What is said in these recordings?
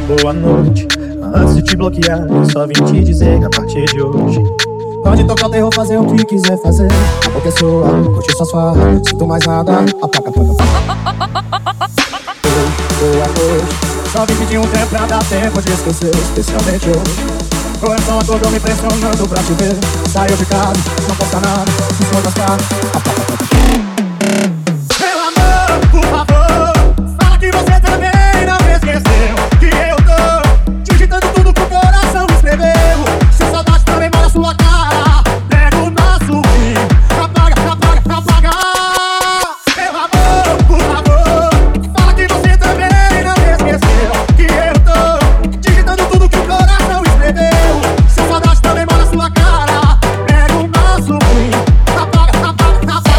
boa noite. Antes de te bloquear, eu só vim te dizer que a partir de hoje pode tocar o terror, fazer o que quiser fazer. A boca é sua, curte só sua, não sinto mais nada. Apaga, apaga. Boa noite. Só vim pedir um tempo pra dar tempo de esquecer, especialmente hoje. Coração acordou me pressionando pra te ver. Saiu de casa, não posta nada, se for gastar. Apaga, apaga. Meu amor, por favor, fala que você também não me esqueceu. Que eu tô digitando tudo que o coração escreveu. Se saudade também mora sua cara, pega o nosso fim. Apaga, apaga, apaga. Meu amor, por favor, fala que você também não me esqueceu. Que eu tô digitando tudo que o coração escreveu. Se saudade também mora sua cara, pega o nosso fim. Apaga, apaga, apaga.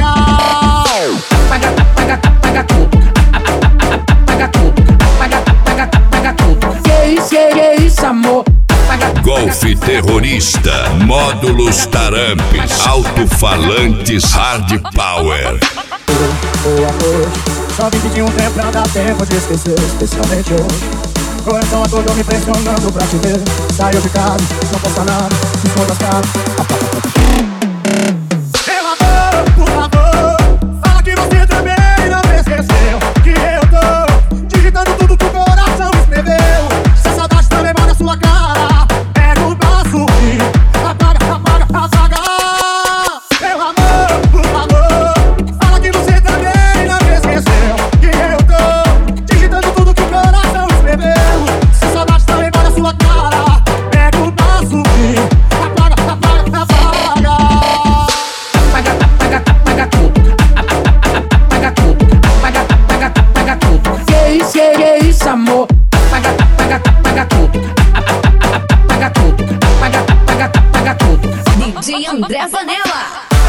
Apaga tudo, apaga tudo, apaga tudo. Que isso, amor? Golfe terrorista, módulos Tarampes, alto-falantes hard power. Boa noite. Só vim pedir um tempo pra dar tempo de esquecer, especialmente hoje. Coração acordou me pressionando pra te ver. Saiu de casa, não posta nada, se for gastar. Apaga, apaga. Meu amor, por favor, fala que você também não me esqueceu. Que eu tô digitando tudo que o coração escreveu. Se saudade também mora sua cara, pega o nosso fim. Apaga, apaga, apaga. Meu amor, por favor, fala que você também não me esqueceu. Que eu tô digitando tudo que o coração escreveu. Se saudade também mora sua cara, pega o nosso fim. Apaga, apaga, apaga. Apaga tudo, apaga tudo, apaga tudo. Que isso, amor? Apaga tudo, apaga tudo, apaga tudo. DJ André Zanella.